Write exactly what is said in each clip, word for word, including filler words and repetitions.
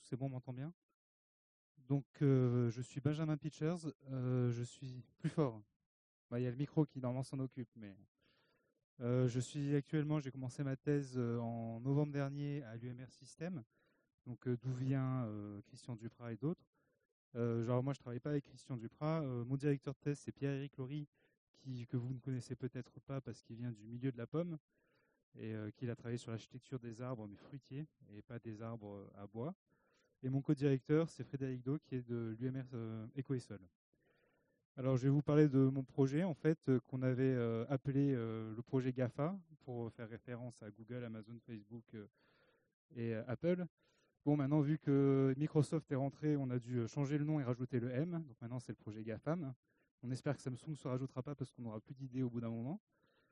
c'est bon, on m'entend bien. Donc, euh, je suis Benjamin Pitchers, euh, je suis plus fort. Bah, il y a le micro qui normalement s'en occupe, mais euh, je suis actuellement, j'ai commencé ma thèse euh, en novembre dernier à l'U M R System, donc euh, d'où vient euh, Christian Duprat et d'autres. Euh, genre moi, je travaille pas avec Christian Duprat. Euh, mon directeur de thèse, c'est Pierre-Éric Laurie, qui, que vous ne connaissez peut-être pas parce qu'il vient du milieu de la pomme et euh, qu'il a travaillé sur l'architecture des arbres, mais fruitiers, et pas des arbres euh, à bois. Et mon co-directeur, c'est Frédéric Do, qui est de l'U M R euh, Eco et Sol. Alors, je vais vous parler de mon projet, en fait, euh, qu'on avait euh, appelé euh, le projet GAFA, pour faire référence à Google, Amazon, Facebook euh, et euh, Apple. Bon, maintenant, vu que Microsoft est rentré, on a dû changer le nom et rajouter le M. Donc maintenant, c'est le projet GAFAM. On espère que Samsung ne se rajoutera pas parce qu'on n'aura plus d'idées au bout d'un moment.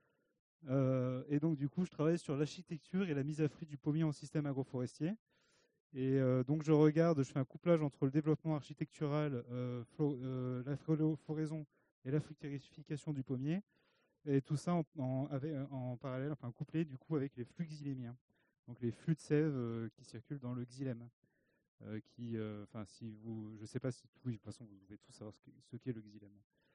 Euh, et donc, du coup, je travaille sur l'architecture et la mise à fruit du pommier en système agroforestier. Et euh, donc je regarde, je fais un couplage entre le développement architectural, euh, flo- euh, la flo- floraison et la fructification du pommier, et tout ça en, en- avec- en parallèle, enfin couplé du coup avec les flux xylémiens, donc les flux de sève euh, qui circulent dans le xylème. Euh, qui, euh, enfin si vous, je sais pas si, oui, de toute façon vous devez tous savoir ce qu'est ce qu'est le xylème.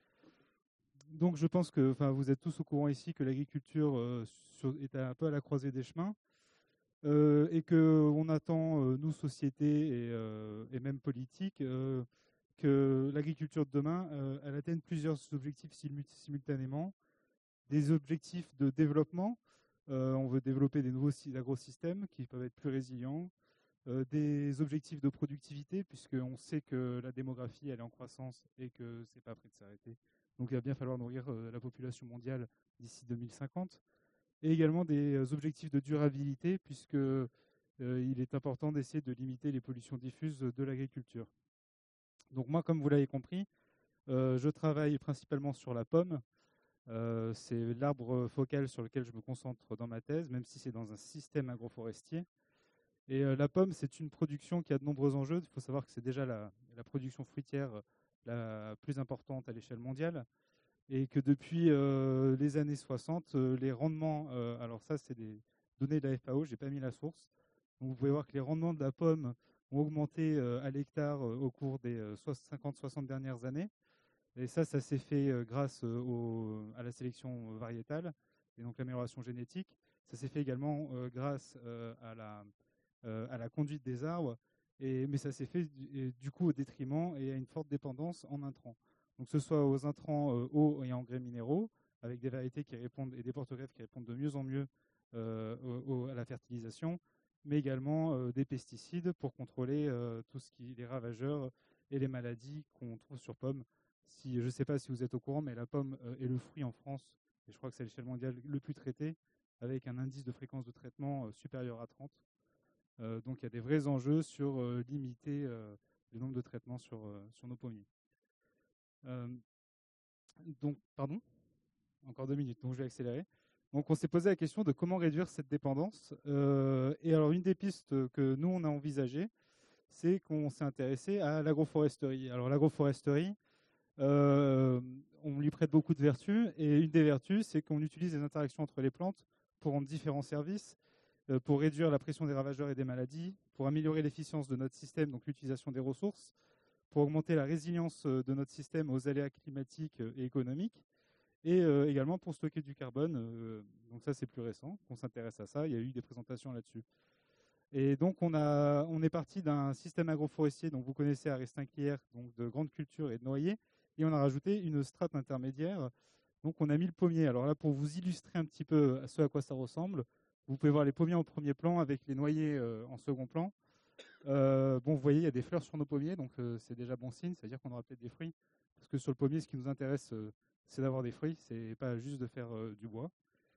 Donc je pense que, enfin vous êtes tous au courant ici que l'agriculture euh, sur- est un peu à la croisée des chemins. Euh, et qu'on attend, euh, nous, société et, euh, et même politique, euh, que l'agriculture de demain, euh, elle atteigne plusieurs objectifs simultanément. Des objectifs de développement, euh, on veut développer des nouveaux agrosystèmes qui peuvent être plus résilients. Euh, des objectifs de productivité, puisqu'on sait que la démographie, elle est en croissance et que c'est pas prêt de s'arrêter. Donc il va bien falloir nourrir euh, la population mondiale d'ici deux mille cinquante, et également des euh, objectifs de durabilité, puisque euh, il est important d'essayer de limiter les pollutions diffuses de l'agriculture. Donc moi, comme vous l'avez compris, euh, je travaille principalement sur la pomme. Euh, c'est l'arbre focal sur lequel je me concentre dans ma thèse, même si c'est dans un système agroforestier. Et euh, la pomme, c'est une production qui a de nombreux enjeux. Il faut savoir que c'est déjà la, la production fruitière la plus importante à l'échelle mondiale, et que depuis euh, les années soixante, euh, les rendements, euh, alors ça c'est des données de la F A O, j'ai pas mis la source, donc vous pouvez voir que les rendements de la pomme ont augmenté euh, à l'hectare euh, au cours des euh, cinquante soixante dernières années, et ça, ça s'est fait euh, grâce euh, au, à la sélection variétale, et donc l'amélioration génétique. Ça s'est fait également euh, grâce euh, à, la, euh, à la conduite des arbres, et, mais ça s'est fait du, du coup au détriment et à une forte dépendance en intrants. Donc que ce soit aux intrants euh, eau et engrais minéraux, avec des variétés qui répondent et des porte-greffes qui répondent de mieux en mieux euh, au, à la fertilisation, mais également euh, des pesticides pour contrôler euh, tout ce qui les ravageurs et les maladies qu'on trouve sur pommes. Si, je ne sais pas si vous êtes au courant, mais la pomme euh, est le fruit en France, et je crois que c'est à l'échelle mondiale le plus traité, avec un indice de fréquence de traitement euh, supérieur à trente. Euh, donc il y a des vrais enjeux sur euh, limiter euh, le nombre de traitements sur, euh, sur nos pommiers. Euh, donc, pardon, encore deux minutes, donc je vais accélérer. Donc on s'est posé la question de comment réduire cette dépendance. Euh, et alors une des pistes que nous on a envisagées, c'est qu'on s'est intéressé à l'agroforesterie. Alors l'agroforesterie, euh, on lui prête beaucoup de vertus, et une des vertus, c'est qu'on utilise les interactions entre les plantes pour rendre différents services, euh, pour réduire la pression des ravageurs et des maladies, pour améliorer l'efficience de notre système, donc l'utilisation des ressources, pour augmenter la résilience euh, de notre système aux aléas climatiques euh, et économiques, et euh, également pour stocker du carbone. Euh, donc ça, c'est plus récent qu'on s'intéresse à ça. Il y a eu des présentations là-dessus. Et donc, on, a, on est parti d'un système agroforestier, donc vous connaissez à Restinquières, donc de grandes cultures et de noyers, et on a rajouté une strate intermédiaire. Donc, on a mis le pommier. Alors là, pour vous illustrer un petit peu à ce à quoi ça ressemble, vous pouvez voir les pommiers en premier plan avec les noyers euh, en second plan. Euh, bon, vous voyez, il y a des fleurs sur nos pommiers, donc euh, c'est déjà bon signe, c'est-à-dire qu'on aura peut-être des fruits. Parce que sur le pommier, ce qui nous intéresse, euh, c'est d'avoir des fruits, c'est pas juste de faire euh, du bois.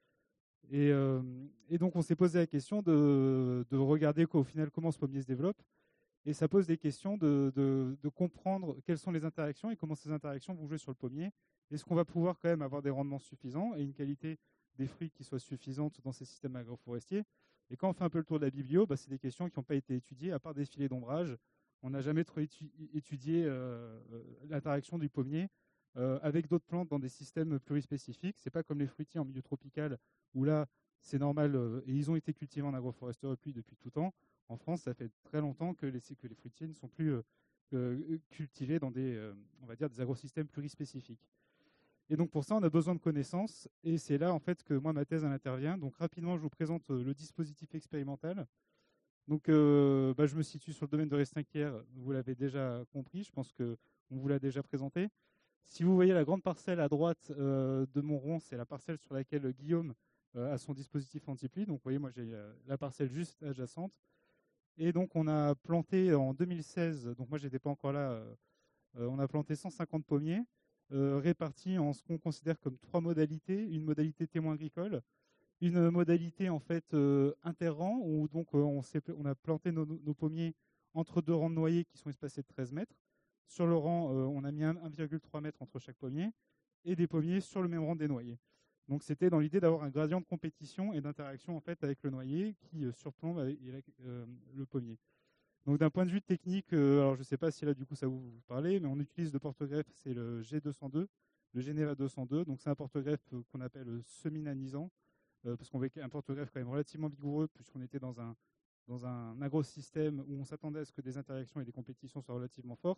Et, euh, et donc, on s'est posé la question de, de regarder au final comment ce pommier se développe. Et ça pose des questions de, de, de comprendre quelles sont les interactions et comment ces interactions vont jouer sur le pommier. Est-ce qu'on va pouvoir quand même avoir des rendements suffisants et une qualité des fruits qui soit suffisante dans ces systèmes agroforestiers? Et quand on fait un peu le tour de la biblio, bah, c'est des questions qui n'ont pas été étudiées, à part des filets d'ombrage. On n'a jamais trop étu étudié euh, euh, l'interaction du pommier euh, avec d'autres plantes dans des systèmes plurispécifiques. Ce n'est pas comme les fruitiers en milieu tropical, où là, c'est normal, euh, et ils ont été cultivés en agroforesterie depuis, depuis tout temps. En France, ça fait très longtemps que les, que les fruitiers ne sont plus euh, euh, cultivés dans des, euh, on va dire, des agrosystèmes plurispécifiques. Et donc pour ça, on a besoin de connaissances, et c'est là en fait que moi ma thèse elle intervient. Donc rapidement, je vous présente euh, le dispositif expérimental. Donc euh, bah, je me situe sur le domaine de Restinquières, vous l'avez déjà compris, je pense qu'on vous l'a déjà présenté. Si vous voyez la grande parcelle à droite euh, de mon rond, c'est la parcelle sur laquelle Guillaume euh, a son dispositif anti-pluie. Donc vous voyez, moi j'ai euh, la parcelle juste adjacente. Et donc on a planté en deux mille seize, donc moi j'étais pas encore là, euh, euh, on a planté cent cinquante pommiers, euh, répartis en ce qu'on considère comme trois modalités. Une modalité témoin agricole, une modalité en fait euh, interrang, où donc euh, on, on, a planté nos, nos, pommiers entre deux rangs de noyers qui sont espacés de treize mètres. Sur le rang, euh, on a mis un virgule trois mètre entre chaque pommier, et des pommiers sur le même rang des noyers. Donc c'était dans l'idée d'avoir un gradient de compétition et d'interaction en fait avec le noyer qui euh, surplombe euh, le pommier. Donc d'un point de vue technique, euh, alors je ne sais pas si là du coup ça vous, vous parlez, mais on utilise le porte-greffe, c'est le G deux cent deux, le Geneva deux cent deux. Donc c'est un porte-greffe euh, qu'on appelle semi-nanisant, euh, parce qu'on veut un porte-greffe quand même relativement vigoureux, puisqu'on était dans un, dans un agrosystème où on s'attendait à ce que des interactions et des compétitions soient relativement fortes.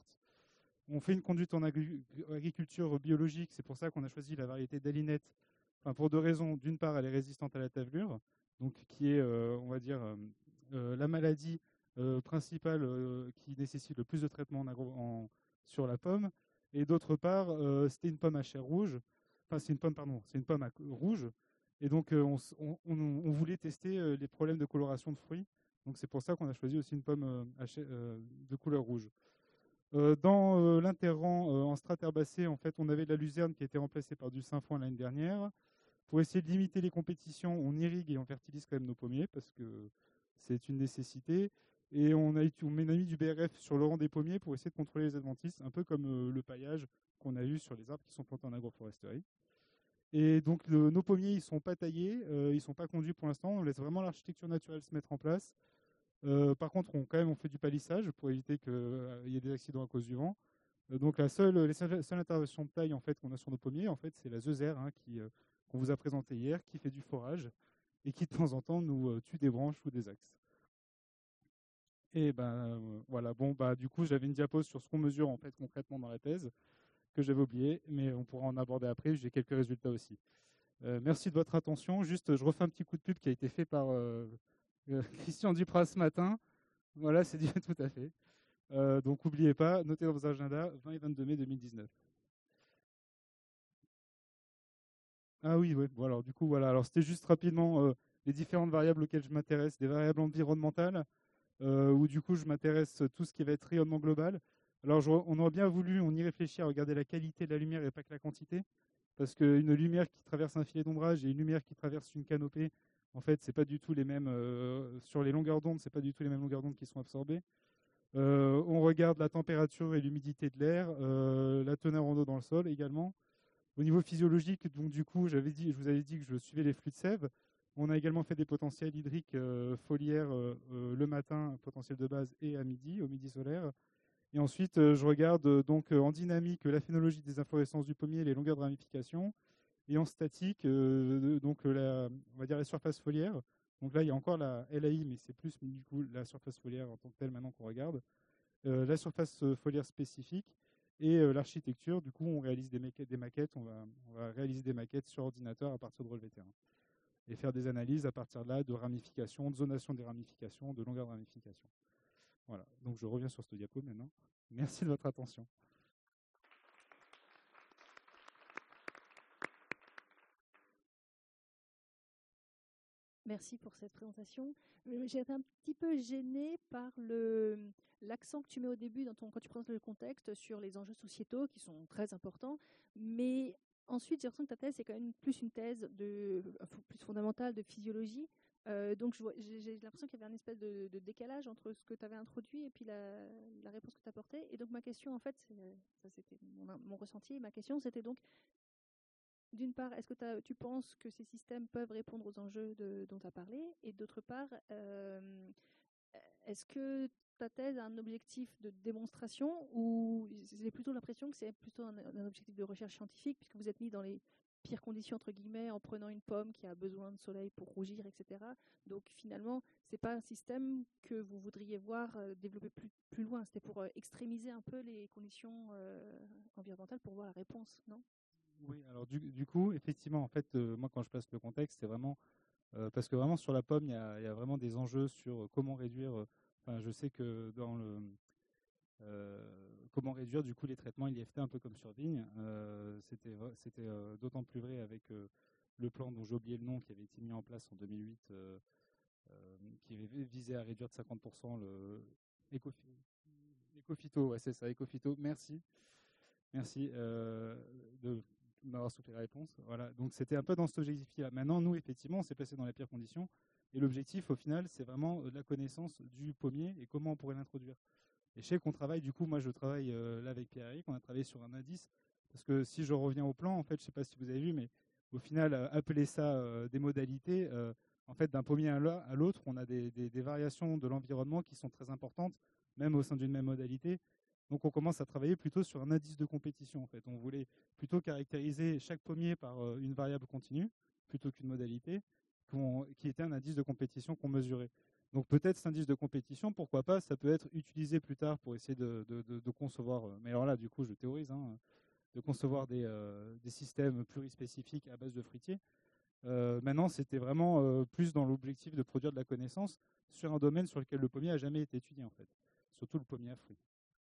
On fait une conduite en agri agriculture biologique, c'est pour ça qu'on a choisi la variété d'Alinette, enfin pour deux raisons. D'une part, elle est résistante à la tavelure, donc qui est, euh, on va dire, euh, euh, la maladie euh, principale euh, qui nécessite le plus de traitement en agro en, sur la pomme. Et d'autre part, euh, c'était une pomme à chair rouge, enfin c'est une pomme, pardon, c'est une pomme à, rouge. Et donc euh, on, on, on, voulait tester euh, les problèmes de coloration de fruits. Donc c'est pour ça qu'on a choisi aussi une pomme euh, à chair, euh, de couleur rouge. Euh, dans euh, l'interrang euh, en strate herbacée, en fait, on avait de la luzerne qui a été remplacée par du sainfoin l'année dernière. Pour essayer de limiter les compétitions, on irrigue et on fertilise quand même nos pommiers parce que c'est une nécessité. Et on a, on a mis du B R F sur le rang des pommiers pour essayer de contrôler les adventices, un peu comme euh, le paillage qu'on a eu sur les arbres qui sont plantés en agroforesterie. Et donc le, nos pommiers, ils ne sont pas taillés, euh, ils ne sont pas conduits pour l'instant. On laisse vraiment l'architecture naturelle se mettre en place. Euh, par contre, on, quand même, on fait du palissage pour éviter qu'il euh, y ait des accidents à cause du vent. Euh, donc la seule, les seules, seules interventions de taille en fait, qu'on a sur nos pommiers, en fait, c'est la Zezer hein, qui, euh, qu'on vous a présenté hier, qui fait du forage et qui de temps en temps nous euh, tue des branches ou des axes. Et ben euh, voilà, bon bah du coup j'avais une diapo sur ce qu'on mesure en fait concrètement dans la thèse que j'avais oublié, mais on pourra en aborder après. J'ai quelques résultats aussi. Euh, merci de votre attention. Juste, je refais un petit coup de pub qui a été fait par euh, euh, Christian Duprat ce matin. Voilà, c'est dit tout à fait. Euh, donc n'oubliez pas, notez dans vos agendas vingt et vingt-deux mai deux mille dix-neuf. Ah oui, ouais. Bon, alors du coup, voilà. Alors c'était juste rapidement euh, les différentes variables auxquelles je m'intéresse, des variables environnementales, euh, où du coup je m'intéresse à tout ce qui va être rayonnement global. Alors je, on aurait bien voulu, on y réfléchit à regarder la qualité de la lumière et pas que la quantité, parce qu'une lumière qui traverse un filet d'ombrage et une lumière qui traverse une canopée, en fait, c'est pas du tout les mêmes euh, sur les longueurs d'onde, c'est pas du tout les mêmes longueurs d'onde qui sont absorbées. Euh, on regarde la température et l'humidité de l'air, euh, la teneur en eau dans le sol également. Au niveau physiologique, donc du coup, j'avais dit, je vous avais dit que je suivais les flux de sève. On a également fait des potentiels hydriques euh, foliaires euh, euh, le matin, potentiel de base, et à midi, au midi solaire. Et ensuite, euh, je regarde euh, donc euh, en dynamique la phénologie des inflorescences du pommier, les longueurs de ramification, et en statique, euh, donc la, on va dire la surface foliaire. Donc là, il y a encore la L A I, mais c'est plus du coup la surface foliaire en tant que telle maintenant qu'on regarde. Euh, la surface foliaire spécifique et euh, l'architecture. Du coup, on réalise des maquettes, des maquettes on, va, on va réaliser des maquettes sur ordinateur à partir de relevés terrain et faire des analyses à partir de là de ramification, de zonation des ramifications, de longueur de ramification. Voilà, donc je reviens sur ce diapo maintenant. Merci de votre attention. Merci pour cette présentation. J'ai été un petit peu gênée par le, l'accent que tu mets au début dans ton, quand tu présentes le contexte sur les enjeux sociétaux qui sont très importants, mais ensuite j'ai l'impression que ta thèse c'est quand même plus une thèse de, plus fondamentale de physiologie. Euh, donc je vois, j'ai, j'ai l'impression qu'il y avait une espèce de, de décalage entre ce que tu avais introduit et puis la, la réponse que tu as apportée. Et donc ma question en fait, ça c'était mon, mon ressenti, ma question c'était donc d'une part, est-ce que tu penses que ces systèmes peuvent répondre aux enjeux de, dont tu as parlé? Et d'autre part, euh, est-ce que ta thèse a un objectif de démonstration ou j'ai plutôt l'impression que c'est plutôt un, un objectif de recherche scientifique puisque vous êtes mis dans les, pires conditions entre guillemets en prenant une pomme qui a besoin de soleil pour rougir, et cetera. Donc finalement, c'est pas un système que vous voudriez voir euh, développer plus, plus loin. C'était pour euh, extrémiser un peu les conditions euh, environnementales pour voir la réponse, non? Oui, alors du, du coup, effectivement, en fait, euh, moi quand je place le contexte, c'est vraiment euh, parce que vraiment sur la pomme, il y a, il y a vraiment des enjeux sur euh, comment réduire. euh, Enfin, je sais que dans le euh, comment réduire du coup les traitements I F T un peu comme sur vigne. Euh, c'était vra- c'était euh, d'autant plus vrai avec euh, le plan dont j'ai oublié le nom qui avait été mis en place en deux mille huit, euh, euh, qui avait visé à réduire de cinquante pour cent le éco-phyto. Éco-phyto, ouais, c'est ça, éco-phyto. Merci. Merci euh, de m'avoir soufflé la réponse. Voilà, donc c'était un peu dans cet objectif-là. Maintenant, nous, effectivement, on s'est placé dans les pires conditions. Et l'objectif, au final, c'est vraiment euh, de la connaissance du pommier et comment on pourrait l'introduire. Et je sais qu'on travaille, du coup, moi, je travaille euh, là avec Pierre-Éric, on a travaillé sur un indice. Parce que si je reviens au plan, en fait, je ne sais pas si vous avez vu, mais au final, euh, appeler ça euh, des modalités, euh, en fait, d'un pommier à l'au- à l'autre, on a des, des- des variations de l'environnement qui sont très importantes, même au sein d'une même modalité. Donc on commence à travailler plutôt sur un indice de compétition. En fait, on voulait plutôt caractériser chaque pommier par euh, une variable continue plutôt qu'une modalité, qu'on- qui était un indice de compétition qu'on mesurait. Donc peut-être cet indice de compétition, pourquoi pas, ça peut être utilisé plus tard pour essayer de, de- de- de concevoir. euh, Mais alors là, du coup, je théorise, hein, de concevoir des, euh, des systèmes plurispécifiques à base de fruitiers. Euh, maintenant, c'était vraiment euh, plus dans l'objectif de produire de la connaissance sur un domaine sur lequel le pommier a jamais été étudié en fait, surtout le pommier à fruits.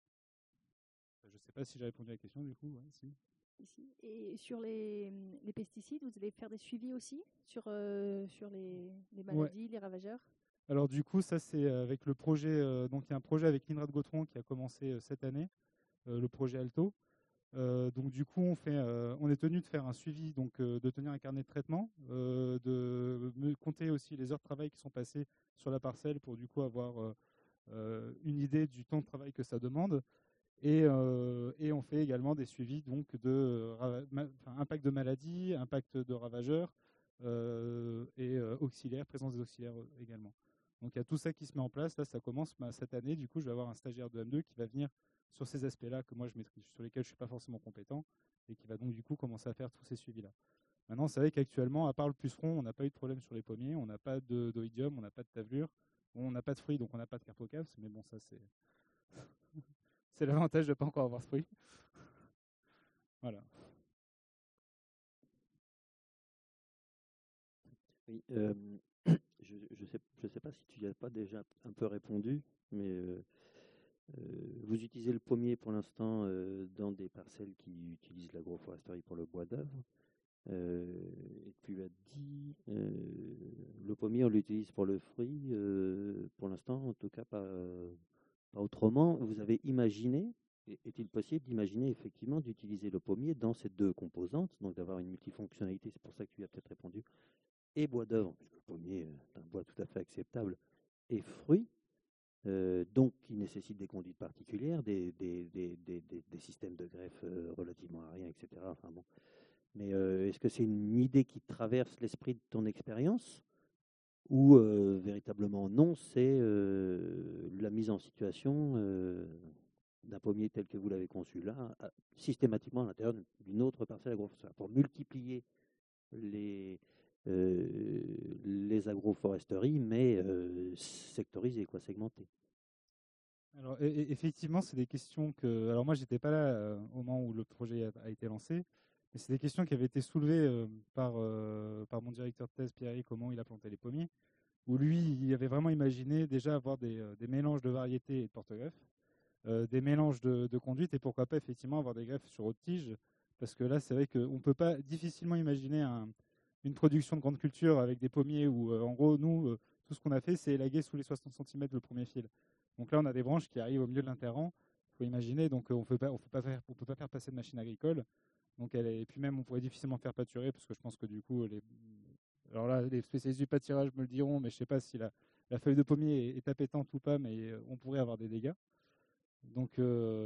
Je ne sais pas si j'ai répondu à la question du coup. Ouais, si. Ici. Et sur les, les pesticides, vous allez faire des suivis aussi sur, euh, sur les, les Ouais. maladies, les ravageurs? Alors du coup, ça c'est avec le projet. euh, donc il y a un projet avec l'INRA de Gautron qui a commencé euh, cette année, euh, le projet Alto. Euh, donc du coup, on, fait, euh, on est tenu de faire un suivi, donc euh, de tenir un carnet de traitement, euh, de me compter aussi les heures de travail qui sont passées sur la parcelle pour du coup avoir euh, euh, une idée du temps de travail que ça demande. Et, euh, et on fait également des suivis donc de euh, ma- enfin, impact de maladie, impact de ravageurs euh, et euh, auxiliaires, présence des auxiliaires euh, également. Donc il y a tout ça qui se met en place. Là, ça commence bah, cette année. Du coup, je vais avoir un stagiaire de M deux qui va venir sur ces aspects-là que moi je maîtrise, sur lesquels je ne suis pas forcément compétent, et qui va donc du coup commencer à faire tous ces suivis-là. Maintenant, c'est vrai qu'actuellement, à part le puceron, on n'a pas eu de problème sur les pommiers, on n'a pas de d'oïdium, on n'a pas de tavelure, on n'a pas de fruits, donc on n'a pas de carpocavs, mais bon, ça c'est c'est l'avantage de ne pas encore avoir ce fruit. Voilà. Oui, euh, je ne sais, je sais pas si tu n'y as pas déjà un peu répondu, mais euh, euh, vous utilisez le pommier pour l'instant euh, dans des parcelles qui utilisent l'agroforesterie pour le bois d'œuvre. Euh, et tu as dit, euh, le pommier, on l'utilise pour le fruit, euh, pour l'instant, en tout cas pas, pas autrement. Vous avez imaginé, est-il possible d'imaginer effectivement d'utiliser le pommier dans ces deux composantes, donc d'avoir une multifonctionnalité, c'est pour ça que tu as peut-être répondu, et bois d'œuvre, puisque le pommier est un bois tout à fait acceptable, et fruits, euh, donc qui nécessitent des conduites particulières, des, des, des, des, des, des systèmes de greffe euh, relativement aériens, et cetera. Enfin, bon. Mais euh, est-ce que c'est une idée qui traverse l'esprit de ton expérience ou euh, véritablement non, c'est euh, la mise en situation euh, d'un pommier tel que vous l'avez conçu là, à, systématiquement à l'intérieur d'une autre parcelle agroforestière pour multiplier les, euh, les agroforesteries, mais euh, sectorisées, quoi, segmentées. Alors, e- e- effectivement, c'est des questions que. Alors, moi, j'étais pas là euh, au moment où le projet a, a été lancé, mais c'est des questions qui avaient été soulevées euh, par, euh, par mon directeur de thèse, Pierre-Yves, comment il a planté les pommiers, où lui, il avait vraiment imaginé déjà avoir des, euh, des mélanges de variétés et de porte-greffes, euh, des mélanges de, de conduites, et pourquoi pas effectivement avoir des greffes sur haute tige, parce que là, c'est vrai qu'on ne peut pas difficilement imaginer un, une production de grande culture avec des pommiers où, euh, en gros, nous, euh, tout ce qu'on a fait, c'est élaguer sous les soixante centimètres le premier fil. Donc là, on a des branches qui arrivent au milieu de l'interrang, il faut imaginer, donc euh, on ne peut pas faire, on peut pas faire passer de machine agricole. Donc elle est, et puis même, on pourrait difficilement faire pâturer, parce que je pense que du coup, les, alors là, les spécialistes du pâturage me le diront, mais je ne sais pas si la, la feuille de pommier est, est appétante ou pas, mais euh, on pourrait avoir des dégâts. Donc, euh,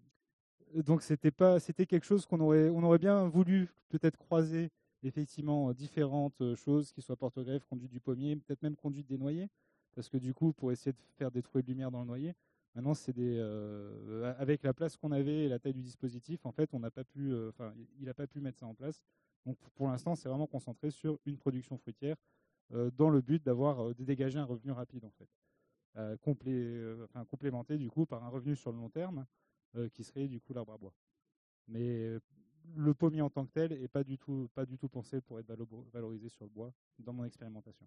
donc c'était pas, c'était quelque chose qu'on aurait, on aurait bien voulu peut-être croiser effectivement différentes choses qui soient porte-greffes, conduite du pommier, peut-être même conduite des noyers, parce que du coup, pour essayer de faire des trous de lumière dans le noyer, maintenant c'est des, euh, avec la place qu'on avait et la taille du dispositif, en fait, on n'a pas pu, enfin, euh, il n'a pas pu mettre ça en place. Donc pour l'instant, c'est vraiment concentré sur une production fruitière euh, dans le but d'avoir euh, de dégager un revenu rapide en fait, euh, complé, euh, enfin, complémenté du coup par un revenu sur le long terme euh, qui serait du coup l'arbre à bois. Mais euh, le pommier en tant que tel est pas du tout pas du tout pensé pour être valo- valorisé sur le bois dans mon expérimentation.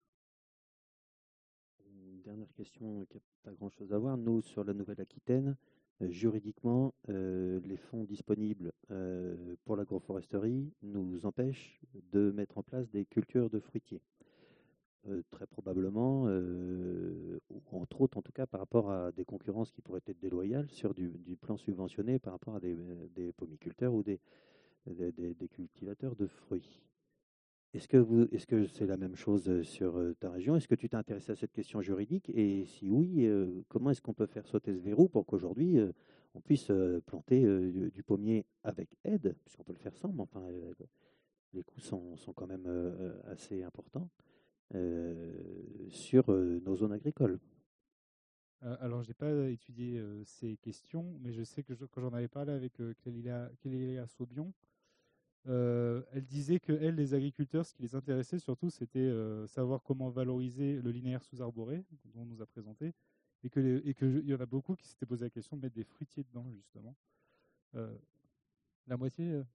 Une dernière question qui n'a pas grand-chose à voir. Nous, sur la Nouvelle-Aquitaine, euh, juridiquement, euh, les fonds disponibles euh, pour l'agroforesterie nous empêchent de mettre en place des cultures de fruitiers. Euh, très probablement, euh, ou entre autres en tout cas par rapport à des concurrences qui pourraient être déloyales sur du, du plan subventionné par rapport à des, des pommiculteurs ou des, des, des- des cultivateurs de fruits. Est-ce que vous, est-ce que c'est la même chose euh, sur euh, ta région? Est-ce que tu t'es intéressé à cette question juridique? Et si oui, euh, comment est-ce qu'on peut faire sauter ce verrou pour qu'aujourd'hui euh, on puisse euh, planter euh, du, du pommier avec aide, puisqu'on peut le faire sans, mais enfin euh, les coûts sont, sont quand même euh, assez importants euh, sur euh, nos zones agricoles. Euh, alors, je n'ai pas étudié euh, ces questions, mais je sais que je- quand j'en avais parlé avec euh, Clélia, Clélia Saubion, euh, elle disait que elle, les agriculteurs, ce qui les intéressait surtout, c'était euh, savoir comment valoriser le linéaire sous-arboré, dont on nous a présenté, et que les- et que je- il y en a beaucoup qui s'étaient posé la question de mettre des fruitiers dedans, justement. Euh, la moitié, euh,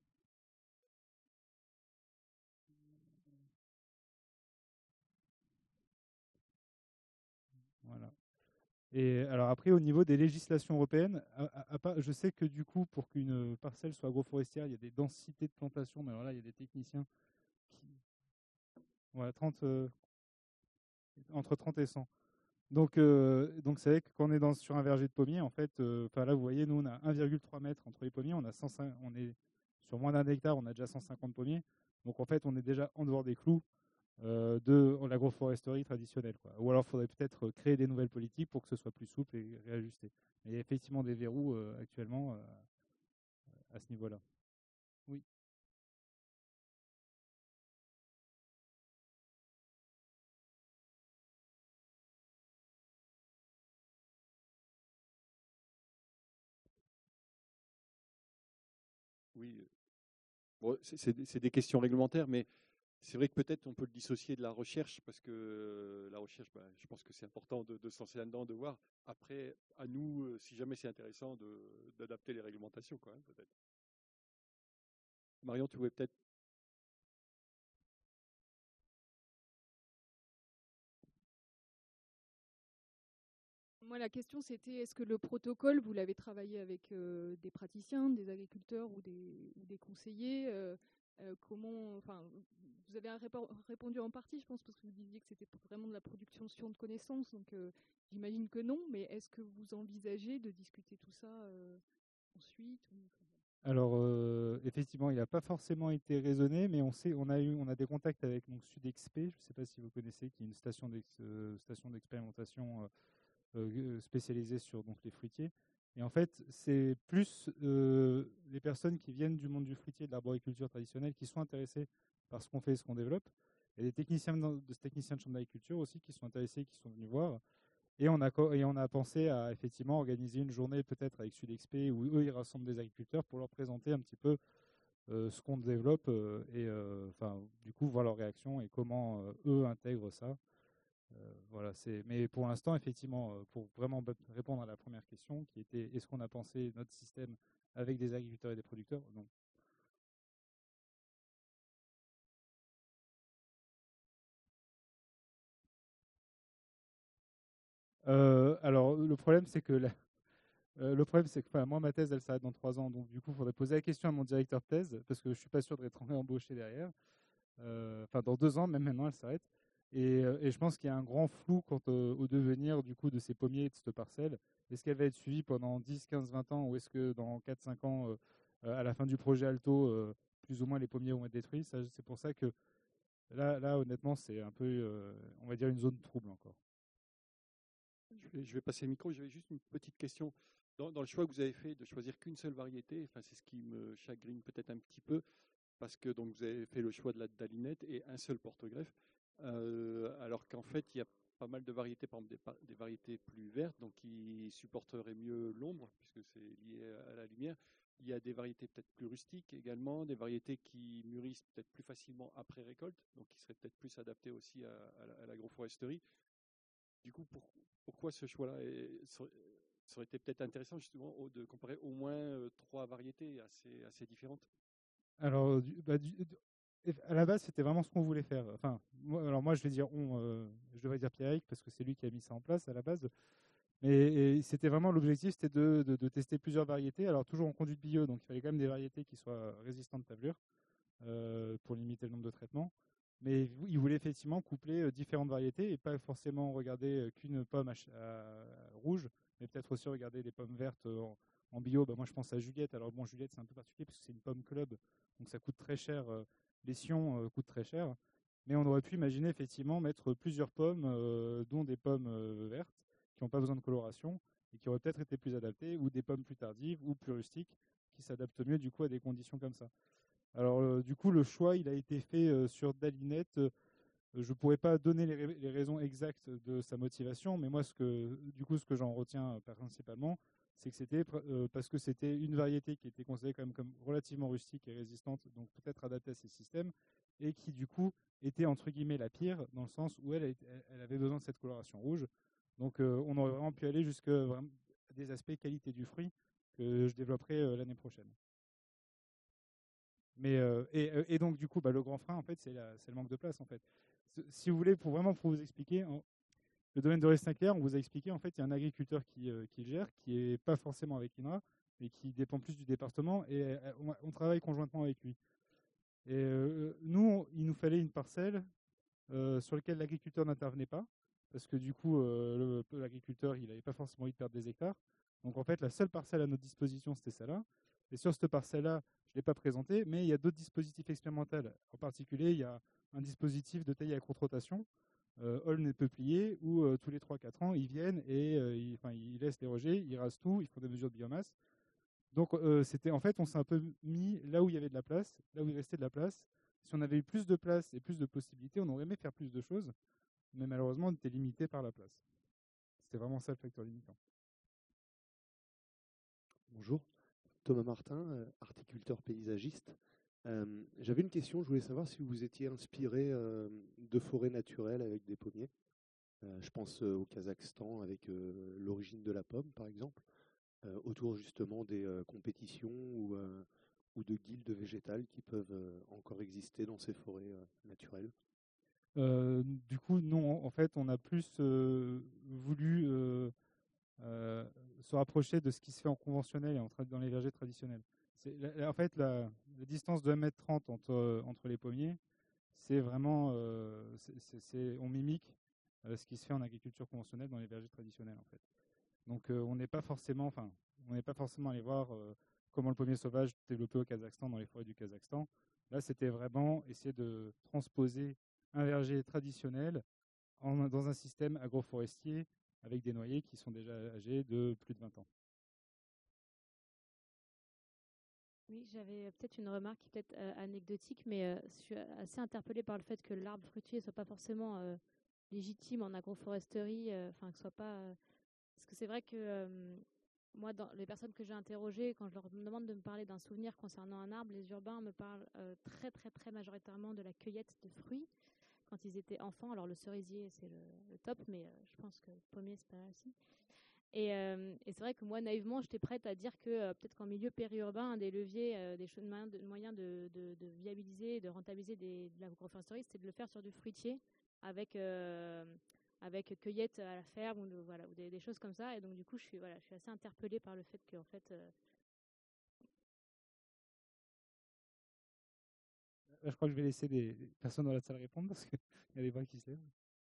voilà. Et alors après, au niveau des législations européennes, à- à- à part- je sais que du coup, pour qu'une parcelle soit agroforestière, il y a des densités de plantation, mais alors là, il y a des techniciens qui, voilà, trente, euh, entre trente et cent. Donc, euh, donc c'est vrai que quand on est dans, sur un verger de pommiers, en fait, euh, enfin là, vous voyez, nous, on a un virgule trois mètres entre les pommiers, on a cent cinq, on est sur moins d'un hectare, on a déjà cent cinquante pommiers. Donc, en fait, on est déjà en dehors des clous euh, de l'agroforesterie traditionnelle, quoi. Ou alors, il faudrait peut-être créer des nouvelles politiques pour que ce soit plus souple et réajusté. Mais il y a effectivement des verrous euh, actuellement euh, à ce niveau-là. Oui. Oui, euh, bon, c'est c'est des c'est des questions réglementaires, mais c'est vrai que peut-être on peut le dissocier de la recherche, parce que euh, la recherche, bah, je pense que c'est important de, de se lancer là-dedans, de voir. Après, à nous, euh, si jamais c'est intéressant, de- d'adapter les réglementations, quoi, hein, peut-être. Marion, tu voulais peut-être. Moi, la question, c'était est-ce que le protocole, vous l'avez travaillé avec euh, des praticiens, des agriculteurs ou des, ou des conseillers euh, euh, comment, enfin, vous avez un répo- répondu en partie, je pense, parce que vous disiez que c'était vraiment de la production de connaissances, donc euh, j'imagine que non, mais est-ce que vous envisagez de discuter tout ça euh, ensuite ou... Alors, euh, effectivement, il n'a pas forcément été raisonné, mais on sait, on a eu, on a des contacts avec donc Sudexp, je ne sais pas si vous connaissez, qui est une station d'ex- euh, station d'expérimentation euh, euh, spécialisée sur donc les fruitiers. Et en fait, c'est plus euh, les personnes qui viennent du monde du fruitier, de l'arboriculture traditionnelle, qui sont intéressées par ce qu'on fait et ce qu'on développe. Il y a des techniciens de, des techniciens de chambre d'agriculture aussi qui sont intéressés, qui sont venus voir. Et on, a, et on a pensé à effectivement organiser une journée peut-être avec Sudexp où eux ils rassemblent des agriculteurs pour leur présenter un petit peu euh, ce qu'on développe euh, et euh, enfin du coup voir leur réaction et comment euh, eux intègrent ça. Euh, voilà, c'est. Mais pour l'instant effectivement, euh, pour vraiment répondre à la première question qui était est-ce qu'on a pensé notre système avec des agriculteurs et des producteurs? Non. Euh, alors le problème c'est que la, Euh, le problème, c'est que enfin, moi, ma thèse, elle s'arrête dans trois ans. Donc, du coup, il faudrait poser la question à mon directeur de thèse, parce que je ne suis pas sûr d'être réembauché derrière. Euh, Enfin, dans deux ans, même maintenant, elle s'arrête. Et, euh, et je pense qu'il y a un grand flou quant au, au devenir du coup de ces pommiers et de cette parcelle. Est-ce qu'elle va être suivie pendant dix, quinze, vingt ans, ou est-ce que dans quatre, cinq ans, euh, euh, à la fin du projet Alto, euh, plus ou moins les pommiers vont être détruits? Ça, c'est pour ça que là, là honnêtement, c'est un peu, euh, on va dire, une zone trouble encore. Je vais, je vais passer le micro. J'avais juste une petite question. Dans, dans le choix que vous avez fait de choisir qu'une seule variété, enfin, c'est ce qui me chagrine peut-être un petit peu, parce que donc vous avez fait le choix de la dalinette et un seul porte-greffe, euh, alors qu'en fait il y a pas mal de variétés, par exemple des, des variétés plus vertes, donc qui supporteraient mieux l'ombre puisque c'est lié à la lumière. il y a des variétés peut-être plus rustiques également, des variétés qui mûrissent peut-être plus facilement après récolte, donc qui seraient peut-être plus adaptées aussi à, à, à l'agroforesterie. Du coup, pour, pourquoi ce choix-là est, ça aurait été peut-être intéressant justement de comparer au moins euh, trois variétés assez, assez différentes. Alors, du, bah, du, à la base, c'était vraiment ce qu'on voulait faire. Enfin, moi, alors moi, je vais dire on, euh, je devrais dire Pierrick parce que c'est lui qui a mis ça en place à la base. Mais c'était vraiment l'objectif, c'était de, de, de tester plusieurs variétés. Alors toujours en conduite bio, donc il fallait quand même des variétés qui soient résistantes de tablure euh, pour limiter le nombre de traitements. Mais il voulait effectivement coupler euh, différentes variétés et pas forcément regarder euh, qu'une pomme à, à, à rouge, mais peut-être aussi regarder des pommes vertes en, en bio. Bah, moi, je pense à Juliette. Alors bon, Juliette, c'est un peu particulier parce que c'est une pomme club, donc ça coûte très cher. Euh, les sions euh, coûtent très cher. Mais on aurait pu imaginer effectivement mettre plusieurs pommes, euh, dont des pommes euh, vertes, qui n'ont pas besoin de coloration et qui auraient peut-être été plus adaptées, ou des pommes plus tardives ou plus rustiques, qui s'adaptent mieux du coup à des conditions comme ça. Alors euh, du coup, le choix, il a été fait euh, sur Dalinette. Euh, je ne pourrais pas donner les, les, raisons exactes de sa motivation, mais moi, ce que, du coup, ce que j'en retiens euh, principalement, c'est que c'était euh, parce que c'était une variété qui était considérée quand même comme relativement rustique et résistante, donc peut-être adaptée à ces systèmes, et qui du coup était entre guillemets la pire, dans le sens où elle, elle avait besoin de cette coloration rouge. Donc euh, on aurait vraiment pu aller jusqu'à des aspects qualité du fruit que je développerai euh, l'année prochaine. Mais, euh, et, et donc du coup, bah, le grand frein, en fait, c'est le manque de place. En fait. Si vous voulez, pour vraiment pour vous expliquer, en, le domaine de Restinclair, on vous a expliqué, en fait, il y a un agriculteur qui, euh, qui le gère, qui n'est pas forcément avec l'I N R A, mais qui dépend plus du département, et euh, on, on travaille conjointement avec lui. Et euh, nous, il nous fallait une parcelle euh, sur laquelle l'agriculteur n'intervenait pas, parce que du coup, euh, l'agriculteur, il n'avait pas forcément envie de perdre des hectares. Donc en fait, la seule parcelle à notre disposition, c'était celle-là. Et sur cette parcelle-là, je ne l'ai pas présentée, mais il y a d'autres dispositifs expérimentaux. En particulier, il y a un dispositif de taille à contre-rotation, euh, Aulne et Peuplier, où euh, tous les trois quatre ans, ils viennent et euh, ils, ils laissent les rejets, ils rasent tout, ils font des mesures de biomasse. Donc euh, c'était, en fait, on s'est un peu mis là où il y avait de la place, là où il restait de la place. Si on avait eu plus de place et plus de possibilités, on aurait aimé faire plus de choses, mais malheureusement, on était limité par la place. C'était vraiment ça le facteur limitant. Bonjour, Thomas Martin, euh, horticulteur paysagiste. Euh, J'avais une question, je voulais savoir si vous étiez inspiré euh, de forêts naturelles avec des pommiers. Euh, je pense euh, au Kazakhstan avec euh, l'origine de la pomme, par exemple, euh, autour justement des euh, compétitions ou, euh, ou de guildes végétales qui peuvent euh, encore exister dans ces forêts euh, naturelles. Euh, du coup, non, en fait, on a plus euh, voulu euh, euh, se rapprocher de ce qui se fait en conventionnel et en dans les vergers traditionnels. La, en fait, la, la distance de un mètre trente entre, entre les pommiers, c'est vraiment, euh, c'est, c'est, on mimique euh, ce qui se fait en agriculture conventionnelle dans les vergers traditionnels, en fait. Donc, euh, on n'est pas forcément, enfin, on n'est pas forcément allé voir euh, comment le pommier sauvage développé au Kazakhstan, dans les forêts du Kazakhstan. Là, c'était vraiment essayer de transposer un verger traditionnel en, dans un système agroforestier avec des noyers qui sont déjà âgés de plus de vingt ans. Oui, j'avais peut-être une remarque qui peut-être euh, anecdotique, mais euh, je suis assez interpellée par le fait que l'arbre fruitier ne soit pas forcément euh, légitime en agroforesterie, enfin euh, que ce soit pas... Euh, parce que c'est vrai que euh, moi, dans les personnes que j'ai interrogées, quand je leur demande de me parler d'un souvenir concernant un arbre, les urbains me parlent euh, très très très majoritairement de la cueillette de fruits quand ils étaient enfants. Alors le cerisier, c'est le, le top, mais euh, je pense que le pommier, c'est pas mal aussi. Et, euh, et c'est vrai que moi, naïvement, j'étais prête à dire que euh, peut-être qu'en milieu périurbain, un des leviers, euh, des moyens, de, moyens de, de, de viabiliser, de rentabiliser des, de l'agroforesterie, c'était de le faire sur du fruitier avec, euh, avec cueillette à la ferme ou, de, voilà, ou des, des choses comme ça. Et donc, du coup, je suis, voilà, je suis assez interpellée par le fait que, en fait... Euh... Là, je crois que je vais laisser des personnes dans la salle répondre parce qu'il y a des voix qui se lèvent.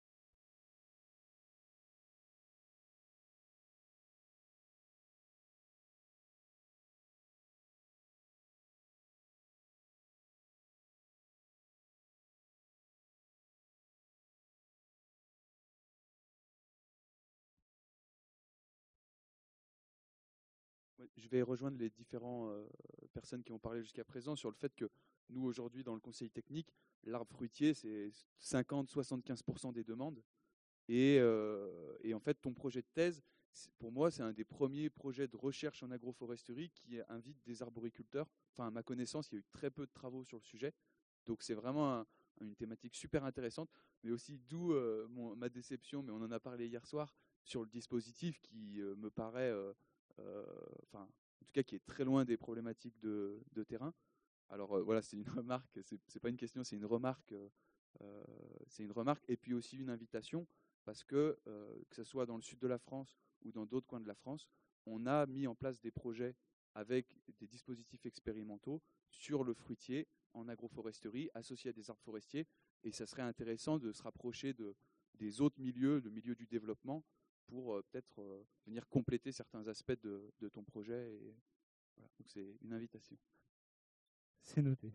Je vais rejoindre les différentes euh, personnes qui ont parlé jusqu'à présent sur le fait que nous, aujourd'hui, dans le conseil technique, l'arbre fruitier, c'est cinquante à soixante-quinze pour cent des demandes. Et, euh, et en fait, ton projet de thèse, c'est- pour moi, c'est un des premiers projets de recherche en agroforesterie qui invite des arboriculteurs. Enfin, à ma connaissance, il y a eu très peu de travaux sur le sujet. Donc, c'est vraiment un- une thématique super intéressante, mais aussi d'où euh, mon- ma déception, mais on en a parlé hier soir, sur le dispositif qui euh, me paraît, euh, euh, enfin, en tout cas, qui est très loin des problématiques de, de terrain. Alors euh, voilà, c'est une remarque, c'est c'est pas une question, c'est une remarque, euh, euh, c'est une remarque, et puis aussi une invitation, parce que euh, que ce soit dans le sud de la France ou dans d'autres coins de la France, on a mis en place des projets avec des dispositifs expérimentaux sur le fruitier en agroforesterie associés à des arbres forestiers, et ça serait intéressant de se rapprocher de, des autres milieux, le milieu du développement, pour euh, peut-être euh, venir compléter certains aspects de, de ton projet. Et, voilà. Donc c'est une invitation. C'est noté.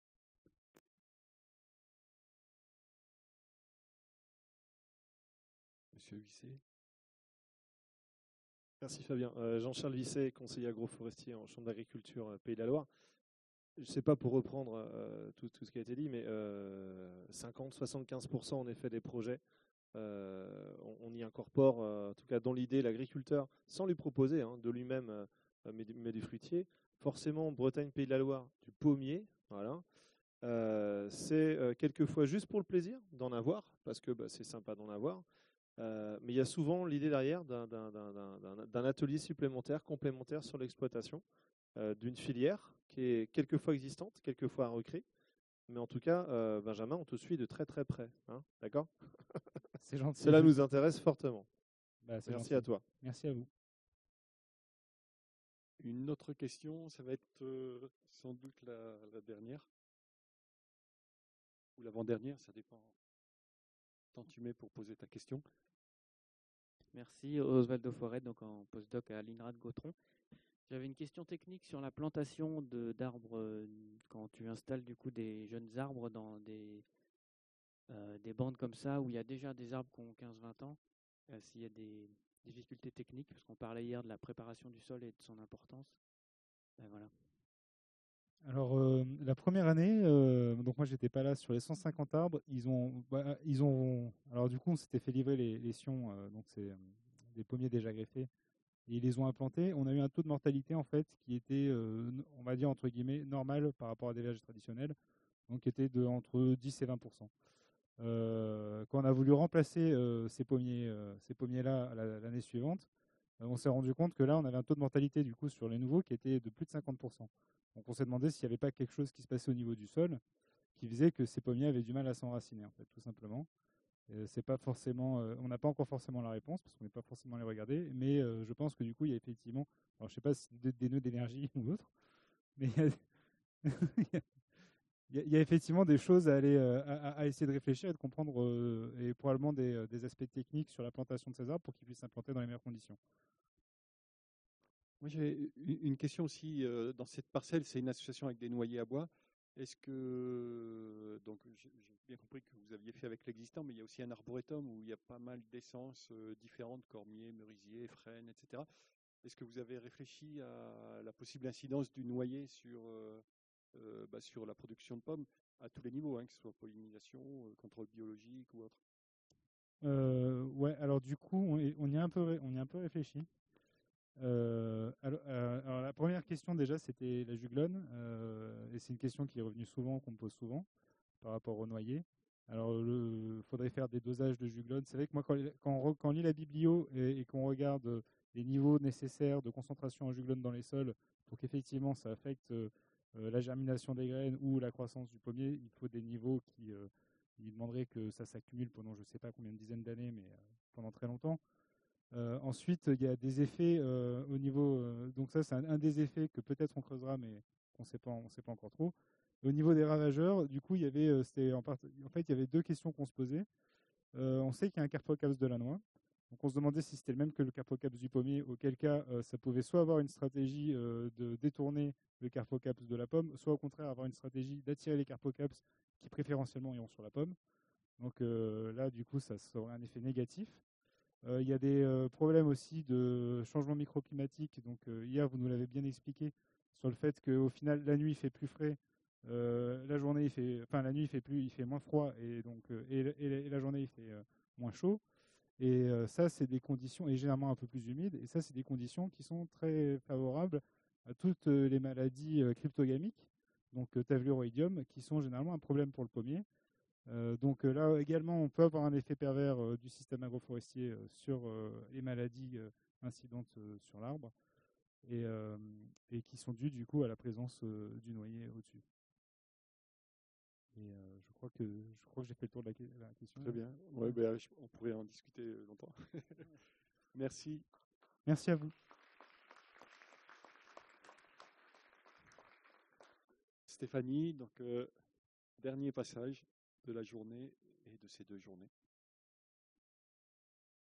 Monsieur Huisset. Merci Fabien. Euh, Jean-Charles Visset, conseiller agroforestier en chambre d'agriculture euh, Pays de la Loire. Je ne sais pas pour reprendre euh, tout, tout ce qui a été dit, mais euh, cinquante à soixante-quinze pour cent en effet des projets, euh, on, on y incorpore, euh, en tout cas dans l'idée, l'agriculteur, sans lui proposer hein, de lui-même, euh, mais, du, mais du fruitier. Forcément, Bretagne, Pays de la Loire, du pommier, voilà. Euh, c'est euh, quelquefois juste pour le plaisir d'en avoir, parce que bah, c'est sympa d'en avoir. Euh, mais il y a souvent l'idée derrière d'un, d'un, d'un, d'un, d'un atelier supplémentaire, complémentaire sur l'exploitation euh, d'une filière qui est quelquefois existante, quelquefois à recréer. Mais en tout cas, euh, Benjamin, on te suit de très très près. Hein, d'accord ? C'est gentil. Cela nous intéresse fortement. Bah, c'est Merci gentil. à toi. Merci à vous. Une autre question, ça va être euh, sans doute la, la dernière. Ou l'avant-dernière, ça dépend. Tant tu mets pour poser ta question. Merci, Osvaldo Forêt, donc en postdoc à l'INRA de Gautron. J'avais une question technique sur la plantation de, d'arbres euh, quand tu installes du coup des jeunes arbres dans des, euh, des bandes comme ça où il y a déjà des arbres qui ont quinze à vingt ans. Euh, s'il y a des difficultés techniques, parce qu'on parlait hier de la préparation du sol et de son importance. Ben voilà. Alors euh, la première année, euh, donc moi j'étais pas là, sur les cent cinquante arbres, ils ont, bah, ils ont, alors du coup on s'était fait livrer les, les sions, euh, donc c'est euh, des pommiers déjà greffés, et ils les ont implantés. On a eu un taux de mortalité en fait qui était, euh, on va dire entre guillemets, normal par rapport à des vergers traditionnels, donc qui était de entre dix et vingt pour cent. Euh, quand on a voulu remplacer euh, ces pommiers, euh, ces pommiers-là la, l'année suivante, euh, on s'est rendu compte que là on avait un taux de mortalité du coup sur les nouveaux qui était de plus de cinquante pour cent. Donc on s'est demandé s'il n'y avait pas quelque chose qui se passait au niveau du sol qui faisait que ces pommiers avaient du mal à s'enraciner, en fait, tout simplement. Euh, c'est pas forcément, euh, on n'a pas encore forcément la réponse parce qu'on n'est pas forcément allé regarder, mais euh, je pense que du coup il y a effectivement, alors je sais pas si c'est des nœuds d'énergie ou autre, mais il y a, il y a, il y a effectivement des choses à aller euh, à, à essayer de réfléchir et de comprendre euh, et probablement des, des aspects techniques sur la plantation de ces arbres pour qu'ils puissent s'implanter dans les meilleures conditions. Moi, j'ai une question aussi. Euh, dans cette parcelle, c'est une association avec des noyers à bois. Est-ce que, donc, j'ai bien compris que vous aviez fait avec l'existant, mais il y a aussi un arboretum où il y a pas mal d'essences euh, différentes, cormier, merisier, frêne, et cetera. Est-ce que vous avez réfléchi à la possible incidence du noyer sur, euh, euh, bah, sur la production de pommes à tous les niveaux, hein, que ce soit pollinisation, euh, contrôle biologique ou autre? Euh, ouais, alors du coup, on, est, on, y a un peu, on y a un peu réfléchi. Euh, alors, euh, alors la première question déjà c'était la juglone euh, et c'est une question qui est revenue souvent, qu'on me pose souvent par rapport au noyer. Alors il faudrait faire des dosages de juglone. C'est vrai que moi quand, quand, on, quand on lit la biblio et, et qu'on regarde les niveaux nécessaires de concentration en juglone dans les sols pour qu'effectivement ça affecte euh, la germination des graines ou la croissance du pommier, il faut des niveaux qui euh, il demanderait que ça s'accumule pendant je ne sais pas combien de dizaines d'années, mais euh, pendant très longtemps. Euh, ensuite, il y a des effets euh, au niveau. Euh, donc ça, c'est un, un des effets que peut-être on creusera, mais qu'on sait pas, on sait pas encore trop. Au niveau des ravageurs, du coup, il y avait, euh, c'était en, part, en fait, il y avait deux questions qu'on se posait. Euh, on sait qu'il y a un Carpocaps de la noix. Donc on se demandait si c'était le même que le Carpocaps du pommier, auquel cas euh, ça pouvait soit avoir une stratégie euh, de détourner le Carpocaps de la pomme, soit au contraire avoir une stratégie d'attirer les Carpocaps qui préférentiellement iront sur la pomme. Donc euh, là, du coup, ça aurait un effet négatif. Il euh, y a des euh, problèmes aussi de changement microclimatique. Donc euh, hier, vous nous l'avez bien expliqué sur le fait qu'au final, la nuit il fait plus frais, euh, la journée il fait, enfin la nuit il fait plus, il fait moins froid et donc euh, et, et, et la journée il fait euh, moins chaud. Et euh, ça, c'est des conditions, et généralement un peu plus humides, et ça, c'est des conditions qui sont très favorables à toutes euh, les maladies euh, cryptogamiques, donc euh, tavuloïdium, qui sont généralement un problème pour le pommier. Euh, donc euh, là également, on peut avoir un effet pervers euh, du système agroforestier euh, sur euh, les maladies euh, incidentes euh, sur l'arbre, et, euh, et qui sont dues du coup à la présence euh, du noyer au-dessus. Et euh, je crois que je crois que j'ai fait le tour de la, la question. Très bien. Ouais, ben, je- on pourrait en discuter euh, longtemps. Merci. Merci à vous. Stéphanie, donc euh, dernier passage de la journée et de ces deux journées.